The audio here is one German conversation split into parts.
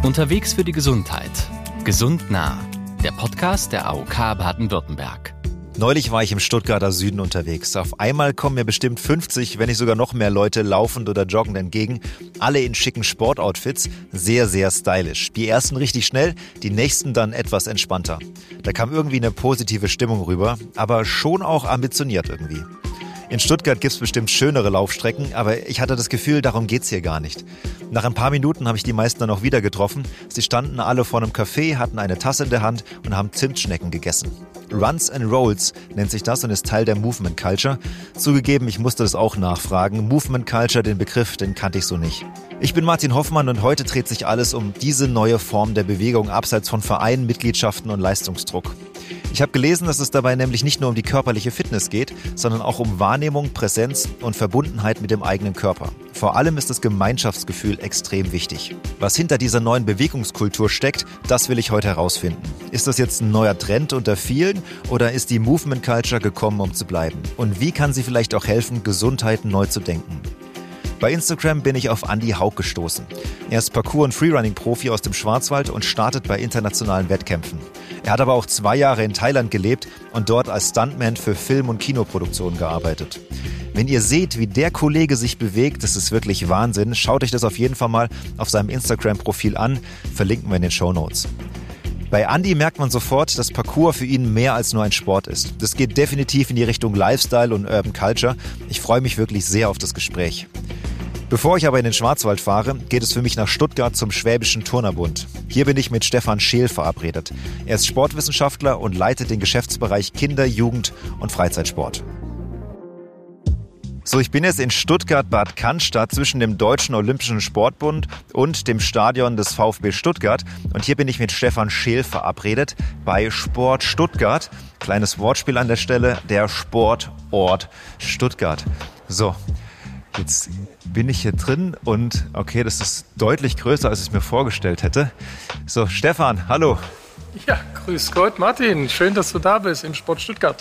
Unterwegs für die Gesundheit. Gesund nah. Der Podcast der AOK Baden-Württemberg. Neulich war ich im Stuttgarter Süden unterwegs. Auf einmal kommen mir bestimmt 50, wenn nicht sogar noch mehr Leute laufend oder joggend entgegen. Alle in schicken Sportoutfits, sehr, sehr stylisch. Die ersten richtig schnell, die nächsten dann etwas entspannter. Da kam irgendwie eine positive Stimmung rüber, aber schon auch ambitioniert irgendwie. In Stuttgart gibt's bestimmt schönere Laufstrecken, aber ich hatte das Gefühl, darum geht's hier gar nicht. Nach ein paar Minuten habe ich die meisten dann auch wieder getroffen. Sie standen alle vor einem Café, hatten eine Tasse in der Hand und haben Zimtschnecken gegessen. Runs and Rolls nennt sich das und ist Teil der Movement Culture. Zugegeben, ich musste das auch nachfragen. Movement Culture, den Begriff, den kannte ich so nicht. Ich bin Martin Hoffmann und heute dreht sich alles um diese neue Form der Bewegung abseits von Vereinen, Mitgliedschaften und Leistungsdruck. Ich habe gelesen, dass es dabei nämlich nicht nur um die körperliche Fitness geht, sondern auch um Wahrnehmung, Präsenz und Verbundenheit mit dem eigenen Körper. Vor allem ist das Gemeinschaftsgefühl extrem wichtig. Was hinter dieser neuen Bewegungskultur steckt, das will ich heute herausfinden. Ist das jetzt ein neuer Trend unter vielen oder ist die Movement Culture gekommen, um zu bleiben? Und wie kann sie vielleicht auch helfen, Gesundheit neu zu denken? Bei Instagram bin ich auf Andi Haug gestoßen. Er ist Parkour- und Freerunning-Profi aus dem Schwarzwald und startet bei internationalen Wettkämpfen. Er hat aber auch 2 Jahre in Thailand gelebt und dort als Stuntman für Film- und Kinoproduktionen gearbeitet. Wenn ihr seht, wie der Kollege sich bewegt, das ist wirklich Wahnsinn. Schaut euch das auf jeden Fall mal auf seinem Instagram-Profil an. Verlinken wir in den Shownotes. Bei Andi merkt man sofort, dass Parkour für ihn mehr als nur ein Sport ist. Das geht definitiv in die Richtung Lifestyle und Urban Culture. Ich freue mich wirklich sehr auf das Gespräch. Bevor ich aber in den Schwarzwald fahre, geht es für mich nach Stuttgart zum Schwäbischen Turnerbund. Hier bin ich mit Stefan Scheel verabredet. Er ist Sportwissenschaftler und leitet den Geschäftsbereich Kinder-, Jugend- und Freizeitsport. So, ich bin jetzt in Stuttgart-Bad Cannstatt zwischen dem Deutschen Olympischen Sportbund und dem Stadion des VfB Stuttgart. Und hier bin ich mit Stefan Scheel verabredet bei Sport Stuttgart. Kleines Wortspiel an der Stelle, der Sportort Stuttgart. So, jetzt bin ich hier drin und okay, das ist deutlich größer, als ich mir vorgestellt hätte. So, Stefan, hallo. Ja, grüß Gott, Martin. Schön, dass du da bist im Sport Stuttgart.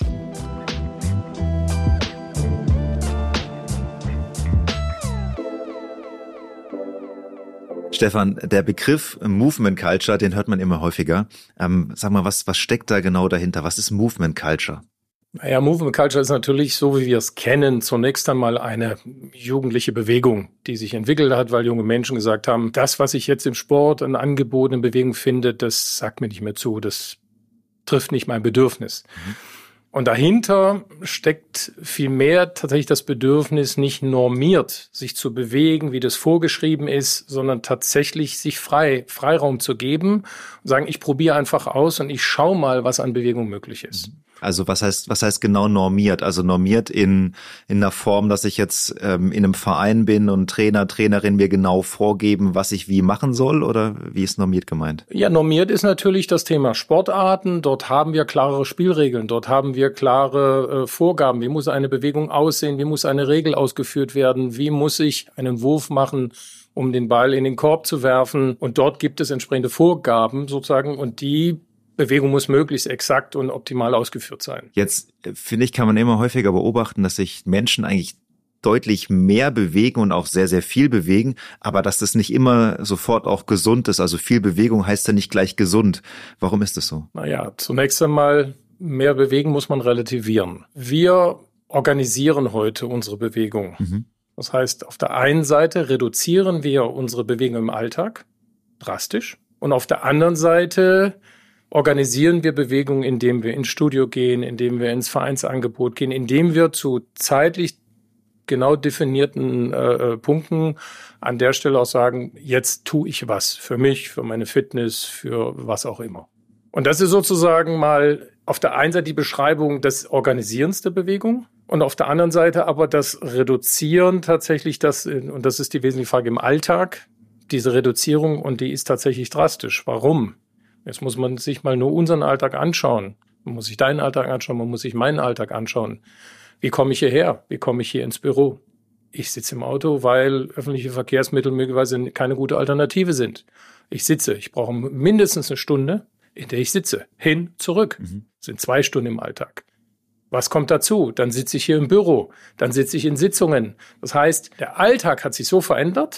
Stefan, der Begriff Movement Culture, den hört man immer häufiger. Sag mal, was steckt da genau dahinter? Was ist Movement Culture? Naja, Movement Culture ist natürlich, so wie wir es kennen, zunächst einmal eine jugendliche Bewegung, die sich entwickelt hat, weil junge Menschen gesagt haben, das, was ich jetzt im Sport an Angeboten in Bewegung finde, das sagt mir nicht mehr zu, das trifft nicht mein Bedürfnis. Und dahinter steckt vielmehr tatsächlich das Bedürfnis, nicht normiert sich zu bewegen, wie das vorgeschrieben ist, sondern tatsächlich sich Freiraum zu geben und sagen, ich probiere einfach aus und ich schaue mal, was an Bewegung möglich ist. Also was heißt genau normiert? Also normiert in einer Form, dass ich jetzt in einem Verein bin und Trainer, Trainerin mir genau vorgeben, was ich wie machen soll, oder wie ist normiert gemeint? Ja, normiert ist natürlich das Thema Sportarten. Dort haben wir klarere Spielregeln, dort haben wir klare Vorgaben. Wie muss eine Bewegung aussehen? Wie muss eine Regel ausgeführt werden? Wie muss ich einen Wurf machen, um den Ball in den Korb zu werfen? Und dort gibt es entsprechende Vorgaben sozusagen und die Bewegung muss möglichst exakt und optimal ausgeführt sein. Jetzt, finde ich, kann man immer häufiger beobachten, dass sich Menschen eigentlich deutlich mehr bewegen und auch sehr, sehr viel bewegen, aber dass das nicht immer sofort auch gesund ist. Also viel Bewegung heißt ja nicht gleich gesund. Warum ist das so? Naja, zunächst einmal, mehr bewegen muss man relativieren. Wir organisieren heute unsere Bewegung. Das heißt, auf der einen Seite reduzieren wir unsere Bewegung im Alltag drastisch und auf der anderen Seite organisieren wir Bewegung, indem wir ins Studio gehen, indem wir ins Vereinsangebot gehen, indem wir zu zeitlich genau definierten Punkten an der Stelle auch sagen, jetzt tue ich was für mich, für meine Fitness, für was auch immer. Und das ist sozusagen mal auf der einen Seite die Beschreibung des Organisierens der Bewegung und auf der anderen Seite aber das Reduzieren tatsächlich, und das ist die wesentliche Frage im Alltag, diese Reduzierung, und die ist tatsächlich drastisch. Warum? Jetzt muss man sich mal nur unseren Alltag anschauen. Man muss sich deinen Alltag anschauen, man muss sich meinen Alltag anschauen. Wie komme ich hierher? Wie komme ich hier ins Büro? Ich sitze im Auto, weil öffentliche Verkehrsmittel möglicherweise keine gute Alternative sind. Ich brauche mindestens eine Stunde, in der ich sitze. Hin, zurück. Das sind 2 Stunden im Alltag. Was kommt dazu? Dann sitze ich hier im Büro, dann sitze ich in Sitzungen. Das heißt, der Alltag hat sich so verändert,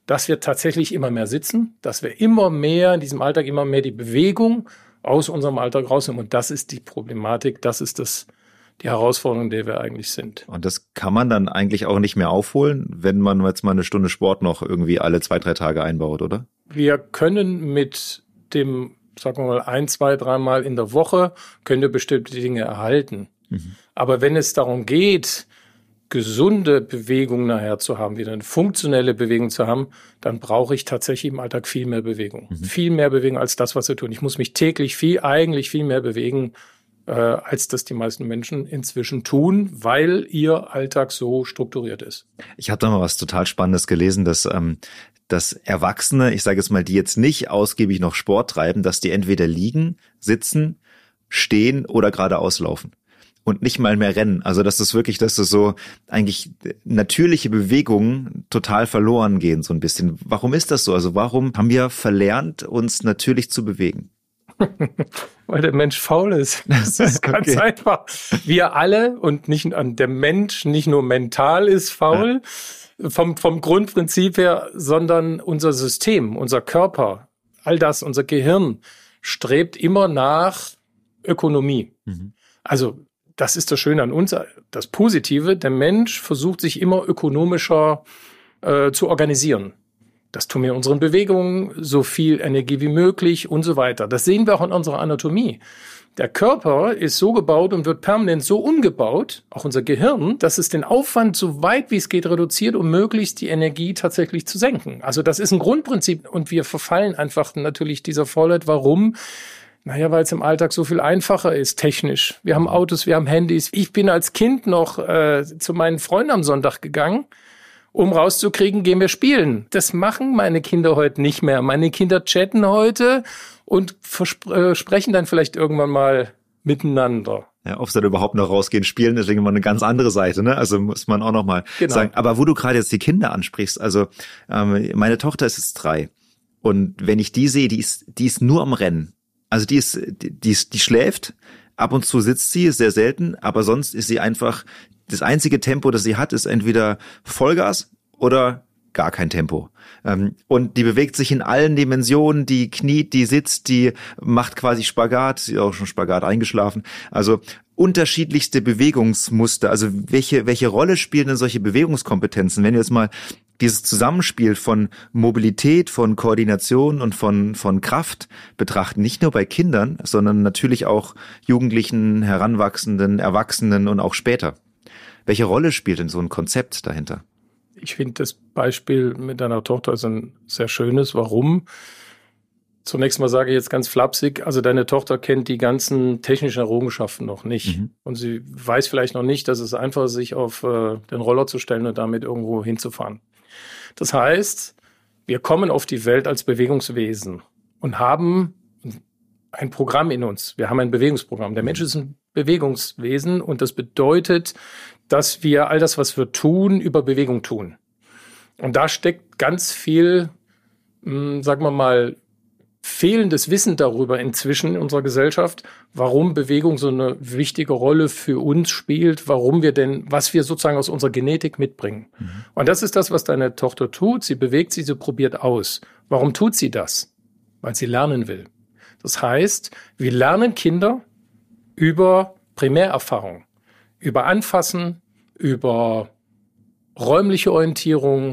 dass wir tatsächlich immer mehr sitzen, dass wir immer mehr in diesem Alltag immer mehr die Bewegung aus unserem Alltag rausnehmen. Und das ist die Problematik, das ist die Herausforderung, in der wir eigentlich sind. Und das kann man dann eigentlich auch nicht mehr aufholen, wenn man jetzt mal eine Stunde Sport noch irgendwie alle 2-3 Tage einbaut, oder? Wir können mit dem, sagen wir mal, 1, 2, 3 Mal in der Woche, können wir bestimmte Dinge erhalten. Aber wenn es darum geht, gesunde Bewegung nachher zu haben, wieder eine funktionelle Bewegung zu haben, dann brauche ich tatsächlich im Alltag viel mehr Bewegung. Viel mehr Bewegung als das, was wir tun. Ich muss mich täglich eigentlich viel mehr bewegen, als das die meisten Menschen inzwischen tun, weil ihr Alltag so strukturiert ist. Ich habe da mal was total Spannendes gelesen, dass Erwachsene, ich sage jetzt mal, die jetzt nicht ausgiebig noch Sport treiben, dass die entweder liegen, sitzen, stehen oder geradeaus laufen. Und nicht mal mehr rennen. Also dass das so eigentlich natürliche Bewegungen total verloren gehen, so ein bisschen. Warum ist das so? Also warum haben wir verlernt, uns natürlich zu bewegen? Weil der Mensch faul ist. Das ist ganz einfach. Wir alle und der Mensch nicht nur mental ist faul, vom Grundprinzip her, sondern unser System, unser Körper, all das, unser Gehirn strebt immer nach Ökonomie. Also das ist das Schöne an uns, das Positive. Der Mensch versucht sich immer ökonomischer zu organisieren. Das tun wir in unseren Bewegungen, so viel Energie wie möglich und so weiter. Das sehen wir auch in unserer Anatomie. Der Körper ist so gebaut und wird permanent so umgebaut, auch unser Gehirn, dass es den Aufwand so weit wie es geht reduziert, um möglichst die Energie tatsächlich zu senken. Also das ist ein Grundprinzip und wir verfallen einfach natürlich dieser Faulheit. Warum? Naja, weil es im Alltag so viel einfacher ist, technisch. Wir haben Autos, wir haben Handys. Ich bin als Kind noch zu meinen Freunden am Sonntag gegangen, um rauszukriegen, gehen wir spielen. Das machen meine Kinder heute nicht mehr. Meine Kinder chatten heute und sprechen dann vielleicht irgendwann mal miteinander. Ja, ob sie dann überhaupt noch rausgehen, spielen, ist irgendwann eine ganz andere Seite, ne? Also muss man auch noch mal sagen. Aber wo du gerade jetzt die Kinder ansprichst, also meine Tochter ist jetzt 3 und wenn ich die sehe, die ist nur am Rennen. Also die schläft, ab und zu sitzt sie, sehr selten, aber sonst ist sie einfach, das einzige Tempo, das sie hat, ist entweder Vollgas oder gar kein Tempo. Und die bewegt sich in allen Dimensionen, die kniet, die sitzt, die macht quasi Spagat, sie ist auch schon Spagat eingeschlafen. Also unterschiedlichste Bewegungsmuster. Also welche Rolle spielen denn solche Bewegungskompetenzen? Wenn wir jetzt mal dieses Zusammenspiel von Mobilität, von Koordination und von Kraft betrachten, nicht nur bei Kindern, sondern natürlich auch Jugendlichen, Heranwachsenden, Erwachsenen und auch später. Welche Rolle spielt denn so ein Konzept dahinter? Ich finde das Beispiel mit deiner Tochter ist ein sehr schönes. Warum? Zunächst mal sage ich jetzt ganz flapsig, also deine Tochter kennt die ganzen technischen Errungenschaften noch nicht. Und sie weiß vielleicht noch nicht, dass es einfach ist, sich auf den Roller zu stellen und damit irgendwo hinzufahren. Das heißt, wir kommen auf die Welt als Bewegungswesen und haben ein Programm in uns. Wir haben ein Bewegungsprogramm. Der Mensch ist ein Bewegungswesen und das bedeutet, dass wir all das, was wir tun, über Bewegung tun. Und da steckt ganz viel, sagen wir mal, fehlendes Wissen darüber inzwischen in unserer Gesellschaft, warum Bewegung so eine wichtige Rolle für uns spielt, was wir sozusagen aus unserer Genetik mitbringen. Und das ist das, was deine Tochter tut. Sie bewegt sich, sie probiert aus. Warum tut sie das? Weil sie lernen will. Das heißt, wir lernen Kinder über Primärerfahrung, über Anfassen, über räumliche Orientierung,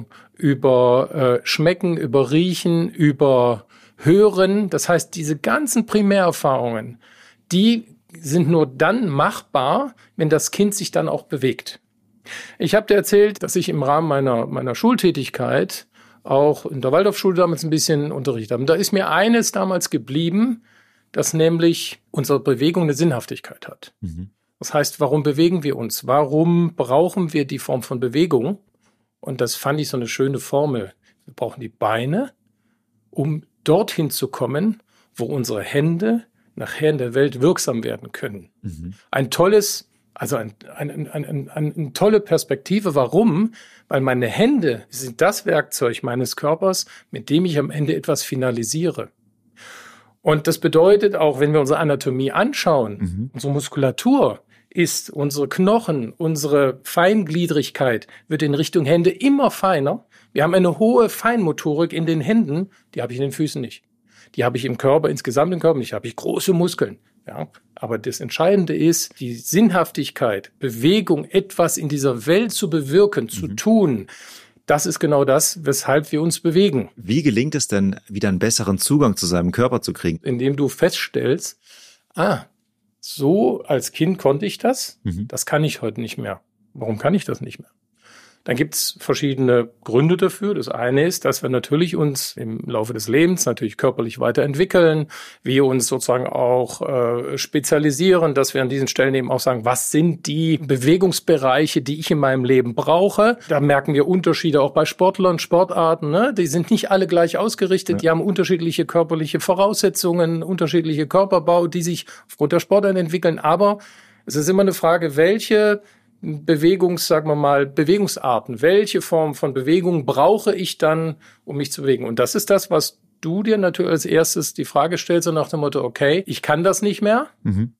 über Schmecken, über Riechen, über Hören. Das heißt, diese ganzen Primärerfahrungen, die sind nur dann machbar, wenn das Kind sich dann auch bewegt. Ich habe dir erzählt, dass ich im Rahmen meiner Schultätigkeit auch in der Waldorfschule damals ein bisschen unterrichtet habe. Da ist mir eines damals geblieben, dass nämlich unsere Bewegung eine Sinnhaftigkeit hat. Das heißt, warum bewegen wir uns? Warum brauchen wir die Form von Bewegung? Und das fand ich so eine schöne Formel. Wir brauchen die Beine, um dorthin zu kommen, wo unsere Hände nachher in der Welt wirksam werden können. Ein tolles, also eine tolle Perspektive. Warum? Weil meine Hände sind das Werkzeug meines Körpers, mit dem ich am Ende etwas finalisiere. Und das bedeutet auch, wenn wir unsere Anatomie anschauen, unsere Muskulatur ist, unsere Knochen, unsere Feingliedrigkeit wird in Richtung Hände immer feiner. Wir haben eine hohe Feinmotorik in den Händen, die habe ich in den Füßen nicht. Die habe ich im Körper, insgesamt im Körper nicht, habe ich große Muskeln. Ja, aber das Entscheidende ist, die Sinnhaftigkeit, Bewegung, etwas in dieser Welt zu bewirken, zu tun. Das ist genau das, weshalb wir uns bewegen. Wie gelingt es denn, wieder einen besseren Zugang zu seinem Körper zu kriegen? Indem du feststellst, so als Kind konnte ich das, das kann ich heute nicht mehr. Warum kann ich das nicht mehr? Dann gibt's verschiedene Gründe dafür. Das eine ist, dass wir natürlich uns im Laufe des Lebens natürlich körperlich weiterentwickeln, wir uns sozusagen auch spezialisieren, dass wir an diesen Stellen eben auch sagen, was sind die Bewegungsbereiche, die ich in meinem Leben brauche. Da merken wir Unterschiede auch bei Sportlern, Sportarten. Ne? Die sind nicht alle gleich ausgerichtet, die haben unterschiedliche körperliche Voraussetzungen, unterschiedliche Körperbau, die sich aufgrund der Sportart entwickeln. Aber es ist immer eine Frage, welche Bewegungsarten, welche Form von Bewegung brauche ich dann, um mich zu bewegen? Und das ist das, was du dir natürlich als erstes die Frage stellst, so nach dem Motto, okay, ich kann das nicht mehr.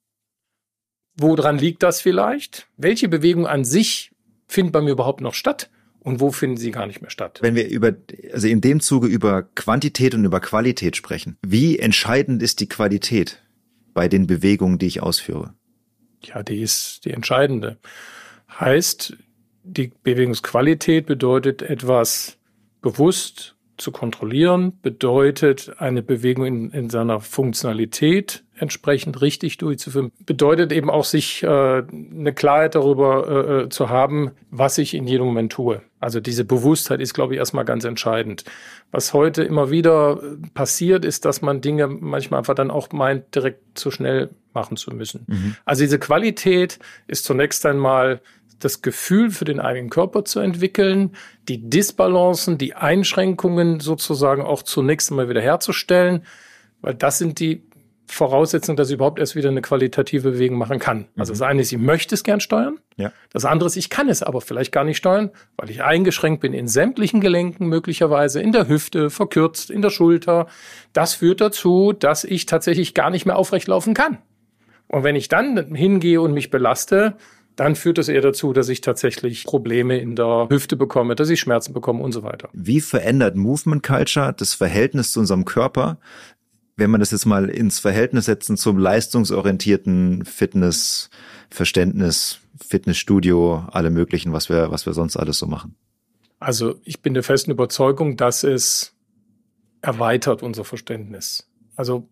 Woran liegt das vielleicht? Welche Bewegung an sich findet bei mir überhaupt noch statt? Und wo finden sie gar nicht mehr statt? Wenn wir in dem Zuge über Quantität und über Qualität sprechen, wie entscheidend ist die Qualität bei den Bewegungen, die ich ausführe? Ja, die ist die entscheidende. Heißt, die Bewegungsqualität bedeutet, etwas bewusst zu kontrollieren, bedeutet, eine Bewegung in seiner Funktionalität entsprechend richtig durchzuführen, bedeutet eben auch, sich eine Klarheit darüber zu haben, was ich in jedem Moment tue. Also diese Bewusstheit ist, glaube ich, erstmal ganz entscheidend. Was heute immer wieder passiert, ist, dass man Dinge manchmal einfach dann auch meint, direkt zu schnell machen zu müssen. Also diese Qualität ist zunächst einmal das Gefühl für den eigenen Körper zu entwickeln, die Disbalancen, die Einschränkungen sozusagen auch zunächst einmal wieder herzustellen, weil das sind die Voraussetzungen, dass ich überhaupt erst wieder eine qualitative Bewegung machen kann. Also das eine ist, ich möchte es gern steuern. Ja. Das andere ist, ich kann es aber vielleicht gar nicht steuern, weil ich eingeschränkt bin in sämtlichen Gelenken, möglicherweise in der Hüfte, verkürzt, in der Schulter. Das führt dazu, dass ich tatsächlich gar nicht mehr aufrecht laufen kann. Und wenn ich dann hingehe und mich belaste, dann führt es eher dazu, dass ich tatsächlich Probleme in der Hüfte bekomme, dass ich Schmerzen bekomme und so weiter. Wie verändert Movement Culture das Verhältnis zu unserem Körper, wenn man das jetzt mal ins Verhältnis setzen zum leistungsorientierten Fitnessverständnis, Fitnessstudio, alle möglichen, was wir sonst alles so machen? Also ich bin der festen Überzeugung, dass es erweitert unser Verständnis. Also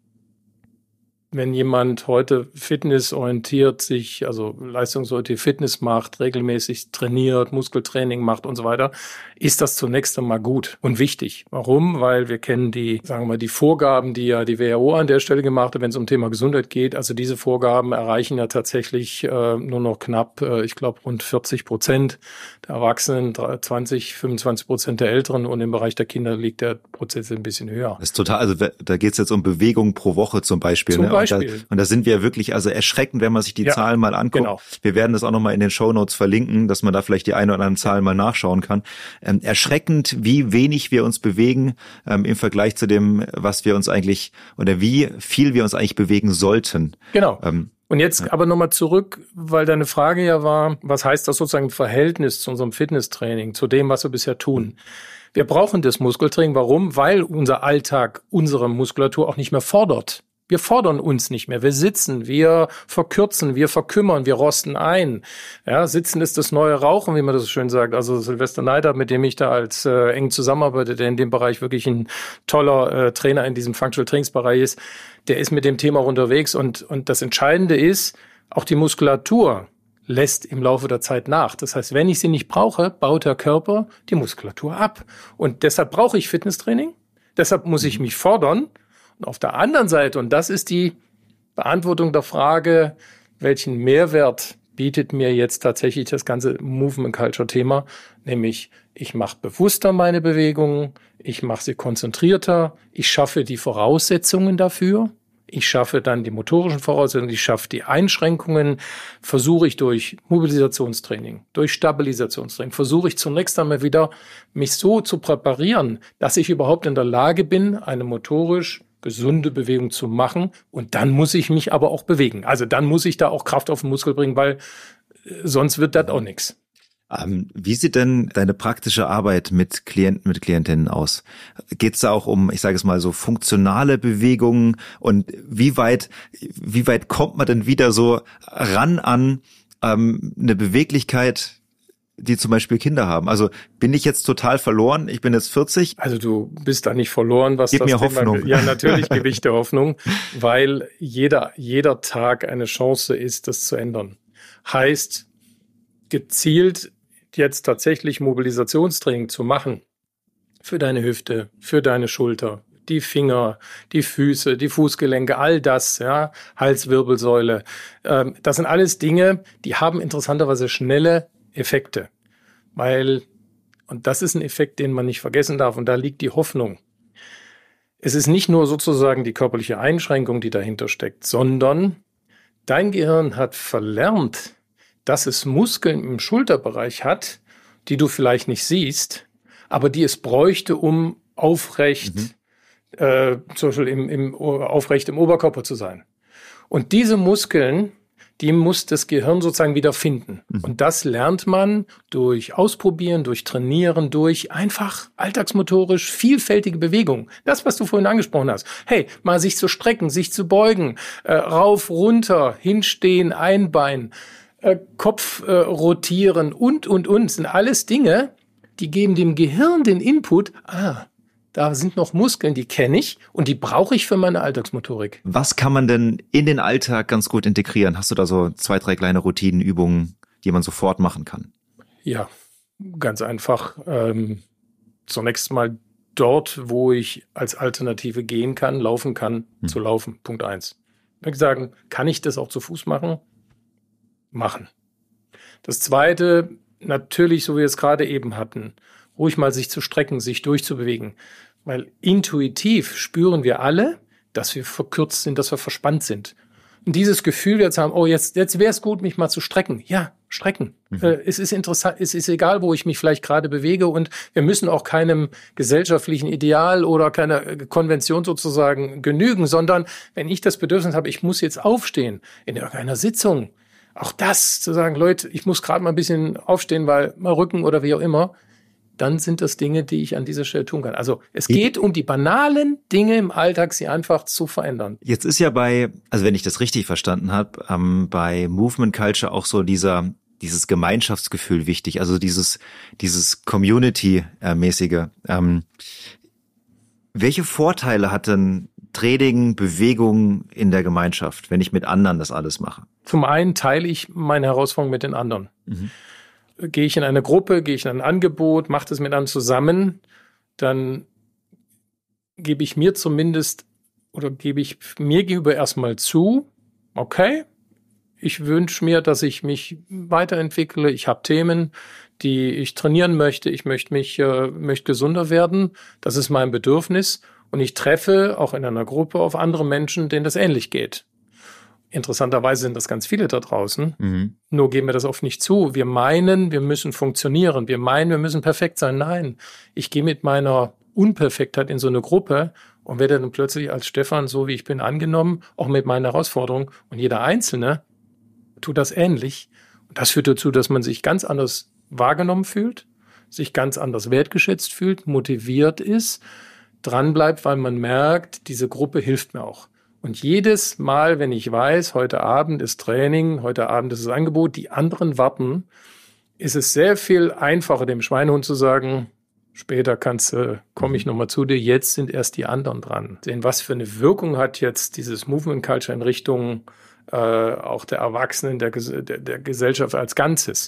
wenn jemand heute fitnessorientiert sich, also leistungsorientiert Fitness macht, regelmäßig trainiert, Muskeltraining macht und so weiter, ist das zunächst einmal gut und wichtig. Warum? Weil wir kennen die Vorgaben, die ja die WHO an der Stelle gemacht hat, wenn es um Thema Gesundheit geht. Also diese Vorgaben erreichen ja tatsächlich nur noch knapp, ich glaube rund 40% der Erwachsenen, 25% der Älteren, und im Bereich der Kinder liegt der Prozess ein bisschen höher. Das ist total, also da geht es jetzt um Bewegung pro Woche zum Beispiel. Und da sind wir wirklich also erschreckend, wenn man sich die Zahlen mal anguckt. Genau. Wir werden das auch nochmal in den Shownotes verlinken, dass man da vielleicht die eine oder andere Zahl mal nachschauen kann. Erschreckend, wie wenig wir uns bewegen im Vergleich zu dem, was wir uns eigentlich oder wie viel wir uns eigentlich bewegen sollten. Genau. Und jetzt aber nochmal zurück, weil deine Frage ja war, was heißt das sozusagen im Verhältnis zu unserem Fitnesstraining, zu dem, was wir bisher tun? Wir brauchen das Muskeltraining. Warum? Weil unser Alltag unsere Muskulatur auch nicht mehr fordert. Wir fordern uns nicht mehr. Wir sitzen, wir verkürzen, wir verkümmern, wir rosten ein. Ja, Sitzen ist das neue Rauchen, wie man das so schön sagt. Also Sylvester Neider, mit dem ich da als eng zusammenarbeite, der in dem Bereich wirklich ein toller Trainer in diesem Functional Trainingsbereich ist, der ist mit dem Thema auch unterwegs. Und das Entscheidende ist, auch die Muskulatur lässt im Laufe der Zeit nach. Das heißt, wenn ich sie nicht brauche, baut der Körper die Muskulatur ab. Und deshalb brauche ich Fitnesstraining. Deshalb muss ich mich fordern. Und auf der anderen Seite, und das ist die Beantwortung der Frage, welchen Mehrwert bietet mir jetzt tatsächlich das ganze Movement Culture Thema, nämlich ich mache bewusster meine Bewegungen, ich mache sie konzentrierter, ich schaffe die Voraussetzungen dafür, ich schaffe dann die motorischen Voraussetzungen, ich schaffe die Einschränkungen, versuche ich durch Mobilisationstraining, durch Stabilisationstraining, versuche ich zunächst einmal wieder mich so zu präparieren, dass ich überhaupt in der Lage bin, eine motorisch gesunde Bewegung zu machen, und dann muss ich mich aber auch bewegen. Also dann muss ich da auch Kraft auf den Muskel bringen, weil sonst wird das auch nichts. Wie sieht denn deine praktische Arbeit mit Klienten, mit Klientinnen aus? Geht es da auch um, ich sage es mal so, funktionale Bewegungen und wie weit kommt man denn wieder so ran an eine Beweglichkeit, die zum Beispiel Kinder haben? Also bin ich jetzt total verloren? Ich bin jetzt 40. Also du bist da nicht verloren, was Gib das mir Thema Hoffnung. Ja, natürlich gebe ich dir Hoffnung, weil jeder Tag eine Chance ist, das zu ändern. Heißt, gezielt jetzt tatsächlich Mobilisationstraining zu machen für deine Hüfte, für deine Schulter, die Finger, die Füße, die Fußgelenke, all das, ja, Halswirbelsäule. Das sind alles Dinge, die haben interessanterweise schnelle Effekte. Und das ist ein Effekt, den man nicht vergessen darf, und da liegt die Hoffnung. Es ist nicht nur sozusagen die körperliche Einschränkung, die dahinter steckt, sondern dein Gehirn hat verlernt, dass es Muskeln im Schulterbereich hat, die du vielleicht nicht siehst, aber die es bräuchte, um aufrecht, zum Beispiel aufrecht im Oberkörper zu sein. Und diese Muskeln, die muss das Gehirn sozusagen wieder finden. Und das lernt man durch Ausprobieren, durch Trainieren, durch einfach alltagsmotorisch vielfältige Bewegungen. Das, was du vorhin angesprochen hast. Hey, mal sich zu strecken, sich zu beugen, rauf, runter, hinstehen, Einbein, Kopf rotieren und. Sind alles Dinge, die geben dem Gehirn den Input, da sind noch Muskeln, die kenne ich und die brauche ich für meine Alltagsmotorik. Was kann man denn in den Alltag ganz gut integrieren? Hast du da so 2, 3 kleine Routinenübungen, die man sofort machen kann? Ja, ganz einfach. Zunächst mal dort, wo ich als Alternative gehen kann, laufen kann, zu laufen. Punkt 1. Wenn ich sagen, kann ich das auch zu Fuß machen? Machen. Das Zweite, natürlich, so wie wir es gerade eben hatten, ruhig mal sich zu strecken, sich durchzubewegen. Weil intuitiv spüren wir alle, dass wir verkürzt sind, dass wir verspannt sind. Und dieses Gefühl jetzt haben, jetzt wäre es gut, mich mal zu strecken. Ja, strecken. Es ist interessant, es ist egal, wo ich mich vielleicht gerade bewege, und wir müssen auch keinem gesellschaftlichen Ideal oder keiner Konvention sozusagen genügen, sondern wenn ich das Bedürfnis habe, ich muss jetzt aufstehen in irgendeiner Sitzung, auch das zu sagen, Leute, ich muss gerade mal ein bisschen aufstehen, weil mal Rücken oder wie auch immer, dann sind das Dinge, die ich an dieser Stelle tun kann. Also es geht um die banalen Dinge im Alltag, sie einfach zu verändern. Jetzt ist ja also wenn ich das richtig verstanden habe, bei Movement Culture auch so dieses Gemeinschaftsgefühl wichtig, also dieses Community-mäßige. Welche Vorteile hat denn Training, Bewegung in der Gemeinschaft, wenn ich mit anderen das alles mache? Zum einen teile ich meine Herausforderung mit den anderen. Gehe ich in eine Gruppe, gehe ich in ein Angebot, mache das mit anderen zusammen, dann gebe ich mir zumindest oder gebe ich mir gegenüber erstmal zu, okay, ich wünsche mir, dass ich mich weiterentwickle, ich habe Themen, die ich trainieren möchte, ich möchte gesunder werden, das ist mein Bedürfnis, und ich treffe auch in einer Gruppe auf andere Menschen, denen das ähnlich geht. Interessanterweise sind das ganz viele da draußen. Nur geben wir das oft nicht zu. Wir meinen, wir müssen funktionieren. Wir meinen, wir müssen perfekt sein. Nein, ich gehe mit meiner Unperfektheit in so eine Gruppe und werde dann plötzlich als Stefan, so wie ich bin, angenommen, auch mit meinen Herausforderungen. Und jeder Einzelne tut das ähnlich. Und das führt dazu, dass man sich ganz anders wahrgenommen fühlt, sich ganz anders wertgeschätzt fühlt, motiviert ist, dranbleibt, weil man merkt, diese Gruppe hilft mir auch. Und jedes Mal, wenn ich weiß, heute Abend ist Training, heute Abend ist das Angebot, die anderen warten, ist es sehr viel einfacher, dem Schweinehund zu sagen, später komme ich nochmal zu dir, jetzt sind erst die anderen dran. Sehen, was für eine Wirkung hat jetzt dieses Movement Culture in Richtung auch der Erwachsenen, der Gesellschaft als Ganzes.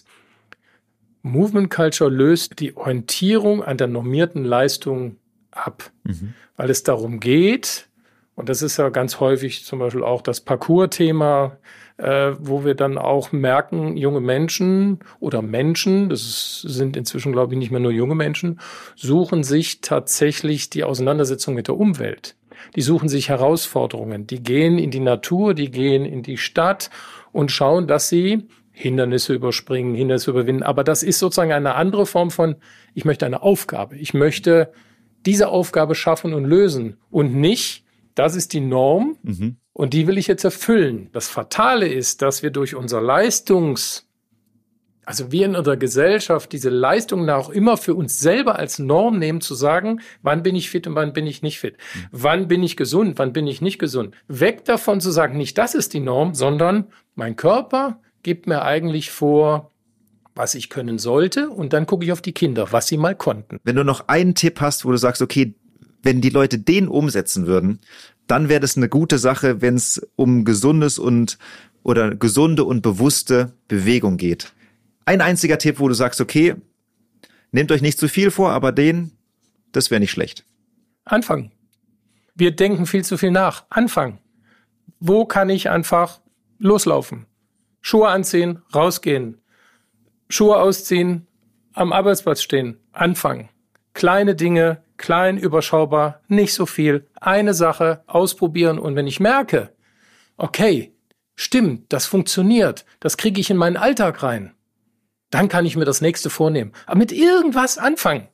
Movement Culture löst die Orientierung an der normierten Leistung ab, weil es darum geht, und das ist ja ganz häufig zum Beispiel auch das Parcours-Thema, wo wir dann auch merken, junge Menschen oder Menschen, sind inzwischen, glaube ich, nicht mehr nur junge Menschen, suchen sich tatsächlich die Auseinandersetzung mit der Umwelt. Die suchen sich Herausforderungen. Die gehen in die Natur, die gehen in die Stadt und schauen, dass sie Hindernisse überspringen, Hindernisse überwinden. Aber das ist sozusagen eine andere Form von, ich möchte eine Aufgabe. Ich möchte diese Aufgabe schaffen und lösen und nicht, das ist die Norm und die will ich jetzt erfüllen. Das Fatale ist, dass wir durch unser Leistungsanspruch Also wir in unserer Gesellschaft diese Leistungen auch immer für uns selber als Norm nehmen, zu sagen, wann bin ich fit und wann bin ich nicht fit? Wann bin ich gesund, wann bin ich nicht gesund? Weg davon zu sagen, nicht das ist die Norm, sondern mein Körper gibt mir eigentlich vor, was ich können sollte, und dann gucke ich auf die Kinder, was sie mal konnten. Wenn du noch einen Tipp hast, wo du sagst, okay, wenn die Leute den umsetzen würden, dann wäre das eine gute Sache, wenn es um gesunde und bewusste Bewegung geht. Ein einziger Tipp, wo du sagst, okay, nehmt euch nicht zu viel vor, aber das wäre nicht schlecht. Anfangen. Wir denken viel zu viel nach. Anfangen. Wo kann ich einfach loslaufen? Schuhe anziehen, rausgehen. Schuhe ausziehen, am Arbeitsplatz stehen. Anfangen. Kleine Dinge, klein, überschaubar, nicht so viel. Eine Sache ausprobieren, und wenn ich merke, okay, stimmt, das funktioniert, das kriege ich in meinen Alltag rein, dann kann ich mir das nächste vornehmen. Aber mit irgendwas anfangen.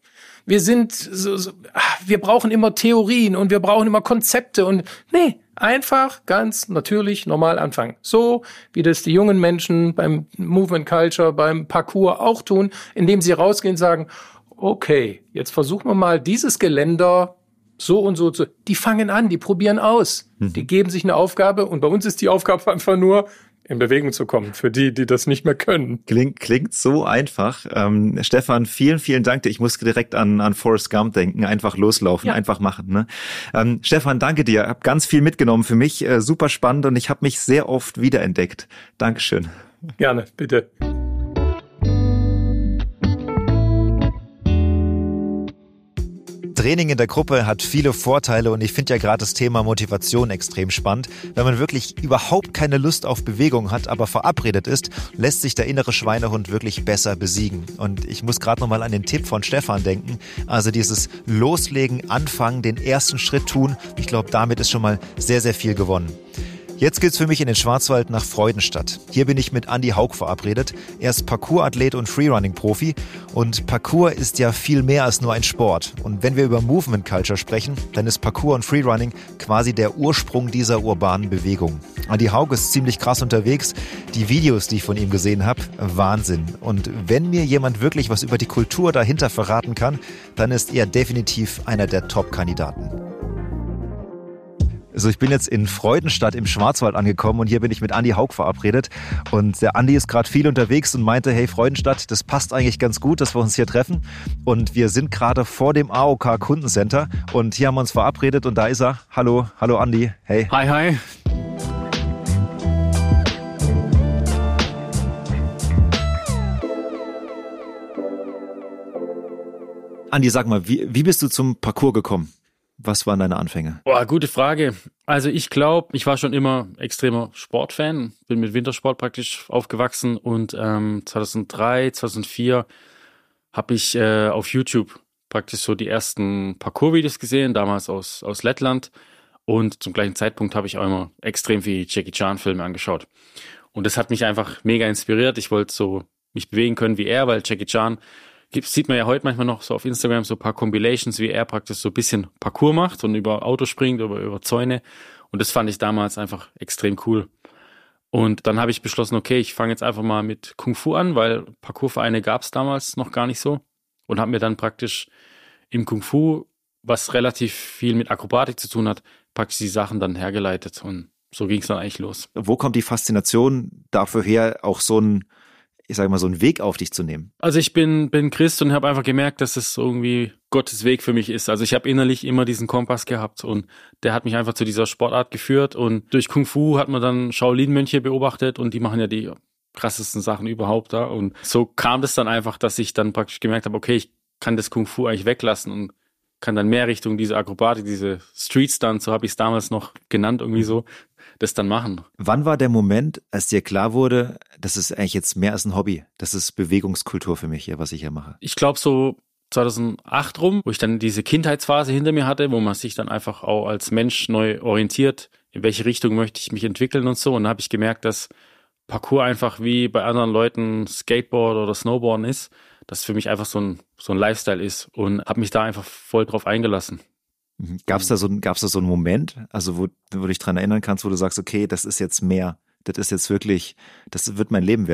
Wir brauchen immer Theorien und wir brauchen immer Konzepte und nee, einfach ganz natürlich normal anfangen. So wie das die jungen Menschen beim Movement Culture, beim Parkour auch tun, indem sie rausgehen und sagen, okay, jetzt versuchen wir mal dieses Geländer so und so zu. Die fangen an, die probieren aus. Die geben sich eine Aufgabe, und bei uns ist die Aufgabe einfach nur, in Bewegung zu kommen, für die das nicht mehr können. Klingt so einfach. Stefan, vielen, vielen Dank dir. Ich muss direkt an Forrest Gump denken. Einfach loslaufen, einfach machen. Ne? Stefan, danke dir. Hab ganz viel mitgenommen für mich. Super spannend, und ich habe mich sehr oft wiederentdeckt. Dankeschön. Gerne, bitte. Training in der Gruppe hat viele Vorteile, und ich finde ja gerade das Thema Motivation extrem spannend. Wenn man wirklich überhaupt keine Lust auf Bewegung hat, aber verabredet ist, lässt sich der innere Schweinehund wirklich besser besiegen. Und ich muss gerade nochmal an den Tipp von Stefan denken. Also dieses Loslegen, Anfangen, den ersten Schritt tun. Ich glaube, damit ist schon mal sehr, sehr viel gewonnen. Jetzt geht's für mich in den Schwarzwald nach Freudenstadt. Hier bin ich mit Andi Haug verabredet. Er ist Parkour-Athlet und Freerunning-Profi. Und Parkour ist ja viel mehr als nur ein Sport. Und wenn wir über Movement Culture sprechen, dann ist Parkour und Freerunning quasi der Ursprung dieser urbanen Bewegung. Andi Haug ist ziemlich krass unterwegs. Die Videos, die ich von ihm gesehen habe, Wahnsinn. Und wenn mir jemand wirklich was über die Kultur dahinter verraten kann, dann ist er definitiv einer der Top-Kandidaten. Also ich bin jetzt in Freudenstadt im Schwarzwald angekommen, und hier bin ich mit Andi Haug verabredet. Und der Andi ist gerade viel unterwegs und meinte, hey Freudenstadt, das passt eigentlich ganz gut, dass wir uns hier treffen. Und wir sind gerade vor dem AOK Kundencenter, und hier haben wir uns verabredet, und da ist er. Hallo Andi. Hey. Hi. Andi, sag mal, wie bist du zum Parkour gekommen? Was waren deine Anfänge? Boah, gute Frage. Also ich glaube, ich war schon immer extremer Sportfan, bin mit Wintersport praktisch aufgewachsen, und 2003, 2004 habe ich auf YouTube praktisch so die ersten Parkour-Videos gesehen, damals aus Lettland, und zum gleichen Zeitpunkt habe ich auch immer extrem viel Jackie Chan-Filme angeschaut. Und das hat mich einfach mega inspiriert. Ich wollte so mich bewegen können wie er, weil Jackie Chan sieht man ja heute manchmal noch so auf Instagram so ein paar Compilations, wie er praktisch so ein bisschen Parkour macht und über Autos springt, über Zäune. Und das fand ich damals einfach extrem cool. Und dann habe ich beschlossen, okay, ich fange jetzt einfach mal mit Kung Fu an, weil Parkourvereine gab es damals noch gar nicht so. Und habe mir dann praktisch im Kung Fu, was relativ viel mit Akrobatik zu tun hat, praktisch die Sachen dann hergeleitet. Und so ging es dann eigentlich los. Wo kommt die Faszination dafür her, auch so einen Weg auf dich zu nehmen? Also ich bin Christ und habe einfach gemerkt, dass es irgendwie Gottes Weg für mich ist. Also ich habe innerlich immer diesen Kompass gehabt, und der hat mich einfach zu dieser Sportart geführt. Und durch Kung Fu hat man dann Shaolin-Mönche beobachtet, und die machen ja die krassesten Sachen überhaupt da. Und so kam das dann einfach, dass ich dann praktisch gemerkt habe, okay, ich kann das Kung Fu eigentlich weglassen und kann dann mehr Richtung diese Akrobatik, diese Street Stunts, so habe ich es damals noch genannt, irgendwie so, das dann machen. Wann war der Moment, als dir klar wurde, das ist eigentlich jetzt mehr als ein Hobby, das ist Bewegungskultur für mich hier, was ich hier mache? Ich glaube so 2008 rum, wo ich dann diese Kindheitsphase hinter mir hatte, wo man sich dann einfach auch als Mensch neu orientiert, in welche Richtung möchte ich mich entwickeln und so. Und dann habe ich gemerkt, dass Parkour einfach wie bei anderen Leuten Skateboard oder Snowboarden ist, dass es für mich einfach so ein Lifestyle ist, und habe mich da einfach voll drauf eingelassen. Gab's da so einen Moment, also wo du dich dran erinnern kannst, wo du sagst, okay, das ist jetzt mehr, das ist jetzt wirklich, das wird mein Leben werden?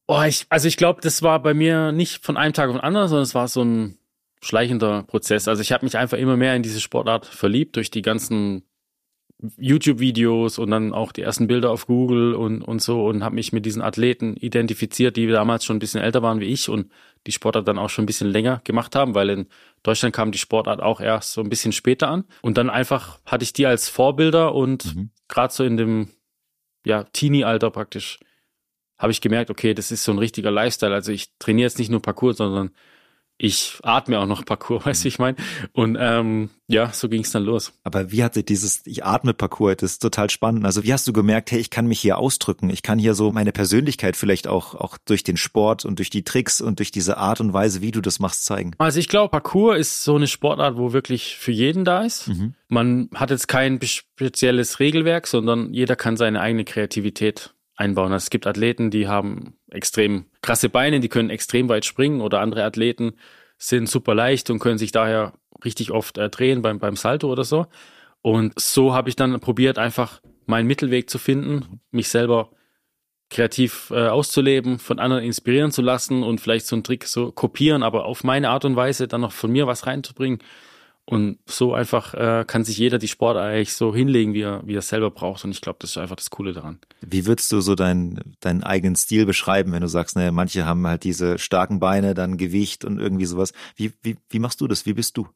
Ich glaube, das war bei mir nicht von einem Tag auf den anderen, sondern es war so ein schleichender Prozess. Also ich habe mich einfach immer mehr in diese Sportart verliebt durch die ganzen YouTube-Videos und dann auch die ersten Bilder auf Google und so und habe mich mit diesen Athleten identifiziert, die damals schon ein bisschen älter waren wie ich und die Sportart dann auch schon ein bisschen länger gemacht haben, weil in Deutschland kam die Sportart auch erst so ein bisschen später an. Und dann einfach hatte ich die als Vorbilder und gerade so in dem Teenie-Alter praktisch habe ich gemerkt, okay, das ist so ein richtiger Lifestyle. Also ich trainiere jetzt nicht nur Parkour, sondern ich atme auch noch Parkour, weißt du, wie ich meine? Und so ging es dann los. Aber wie hat sich dieses Ich atme Parkour, das ist total spannend. Also wie hast du gemerkt, hey, ich kann mich hier ausdrücken, ich kann hier so meine Persönlichkeit vielleicht auch durch den Sport und durch die Tricks und durch diese Art und Weise, wie du das machst, zeigen? Also ich glaube, Parkour ist so eine Sportart, wo wirklich für jeden da ist. Man hat jetzt kein spezielles Regelwerk, sondern jeder kann seine eigene Kreativität einbauen. Also es gibt Athleten, die haben extrem krasse Beine, die können extrem weit springen oder andere Athleten sind super leicht und können sich daher richtig oft drehen beim Salto oder so. Und so habe ich dann probiert, einfach meinen Mittelweg zu finden, mich selber kreativ auszuleben, von anderen inspirieren zu lassen und vielleicht so einen Trick so kopieren, aber auf meine Art und Weise dann noch von mir was reinzubringen. Und so einfach kann sich jeder die Sportart eigentlich so hinlegen, wie er selber braucht. Und ich glaube, das ist einfach das Coole daran. Wie würdest du so deinen eigenen Stil beschreiben, wenn du sagst, naja, manche haben halt diese starken Beine, dann Gewicht und irgendwie sowas. Wie machst du das? Wie bist du?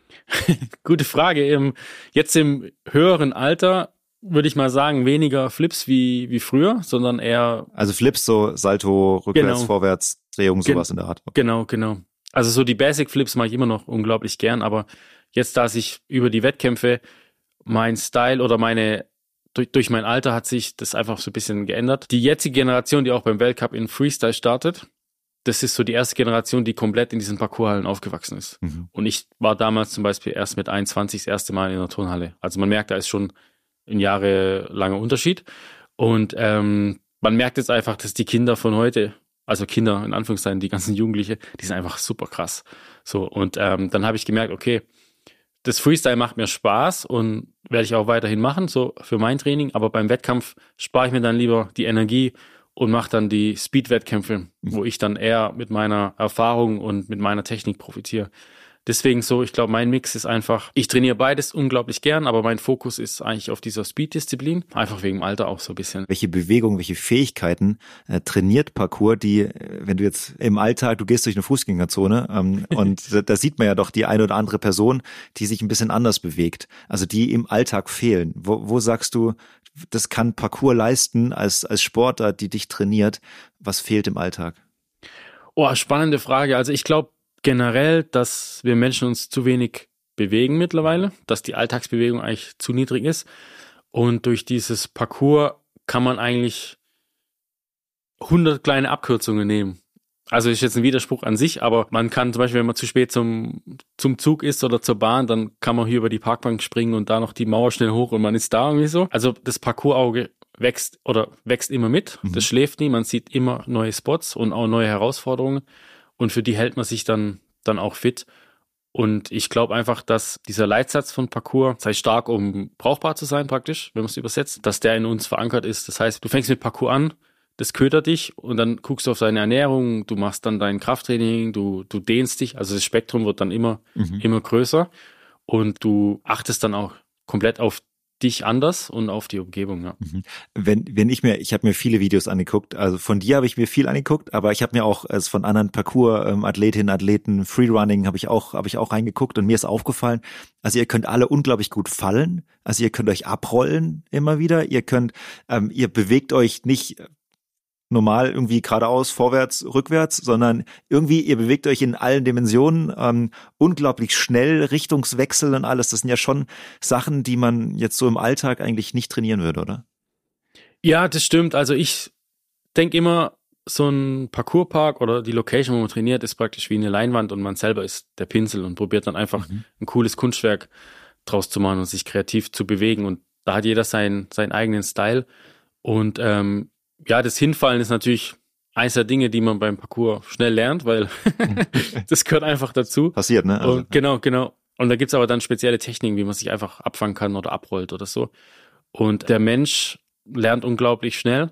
Gute Frage. Jetzt im höheren Alter würde ich mal sagen, weniger Flips wie früher, sondern eher... Also Flips, so Salto, rückwärts, vorwärts, Drehung, sowas in der Art. Okay. Genau. Also so die Basic Flips mache ich immer noch unglaublich gern, aber jetzt, da sich über die Wettkämpfe mein Style oder durch mein Alter hat sich das einfach so ein bisschen geändert. Die jetzige Generation, die auch beim Weltcup in Freestyle startet, das ist so die erste Generation, die komplett in diesen Parkourhallen aufgewachsen ist. Und ich war damals zum Beispiel erst mit 21 das erste Mal in der Turnhalle. Also man merkt, da ist schon ein jahrelanger Unterschied. Und man merkt jetzt einfach, dass die Kinder von heute, also Kinder in Anführungszeichen, die ganzen Jugendliche, die sind einfach super krass. So, und dann habe ich gemerkt, okay, das Freestyle macht mir Spaß und werde ich auch weiterhin machen, so für mein Training. Aber beim Wettkampf spare ich mir dann lieber die Energie und mache dann die Speed-Wettkämpfe, wo ich dann eher mit meiner Erfahrung und mit meiner Technik profitiere. Deswegen so, ich glaube, mein Mix ist einfach, ich trainiere beides unglaublich gern, aber mein Fokus ist eigentlich auf dieser Speed-Disziplin, einfach wegen dem Alter auch so ein bisschen. Welche Bewegung, welche Fähigkeiten trainiert Parkour, die, wenn du jetzt im Alltag, du gehst durch eine Fußgängerzone und da sieht man ja doch die eine oder andere Person, die sich ein bisschen anders bewegt, also die im Alltag fehlen. Wo sagst du, das kann Parkour leisten als Sportart, die dich trainiert? Was fehlt im Alltag? Oh, spannende Frage. Also ich glaube, generell, dass wir Menschen uns zu wenig bewegen mittlerweile, dass die Alltagsbewegung eigentlich zu niedrig ist. Und durch dieses Parcours kann man eigentlich 100 kleine Abkürzungen nehmen. Also ist jetzt ein Widerspruch an sich, aber man kann zum Beispiel, wenn man zu spät zum Zug ist oder zur Bahn, dann kann man hier über die Parkbank springen und da noch die Mauer schnell hoch und man ist da irgendwie so. Also das Parcoursauge wächst immer mit. Das schläft nie. Man sieht immer neue Spots und auch neue Herausforderungen. Und für die hält man sich dann auch fit. Und ich glaube einfach, dass dieser Leitsatz von Parkour, sei stark, um brauchbar zu sein praktisch, wenn man es übersetzt, dass der in uns verankert ist. Das heißt, du fängst mit Parkour an, das ködert dich und dann guckst du auf deine Ernährung, du machst dann dein Krafttraining, du dehnst dich. Also das Spektrum wird dann immer größer und du achtest dann auch komplett auf dich anders und auf die Umgebung, ja. Ich habe mir viele Videos angeguckt, also von dir habe ich mir viel angeguckt, aber ich habe mir auch von anderen Parkour-Athletinnen, Athleten, Freerunning habe ich auch reingeguckt und mir ist aufgefallen, also ihr könnt alle unglaublich gut fallen, also ihr könnt euch abrollen immer wieder, ihr bewegt euch nicht normal irgendwie geradeaus, vorwärts, rückwärts, sondern irgendwie, ihr bewegt euch in allen Dimensionen unglaublich schnell, Richtungswechsel und alles. Das sind ja schon Sachen, die man jetzt so im Alltag eigentlich nicht trainieren würde, oder? Ja, das stimmt. Also ich denke immer, so ein Parkourpark oder die Location, wo man trainiert, ist praktisch wie eine Leinwand und man selber ist der Pinsel und probiert dann einfach ein cooles Kunstwerk draus zu machen und sich kreativ zu bewegen. Und da hat jeder seinen eigenen Style. Und das Hinfallen ist natürlich eines der Dinge, die man beim Parkour schnell lernt, weil das gehört einfach dazu. Passiert, ne? Also, und genau. Und da gibt's aber dann spezielle Techniken, wie man sich einfach abfangen kann oder abrollt oder so. Und der Mensch lernt unglaublich schnell.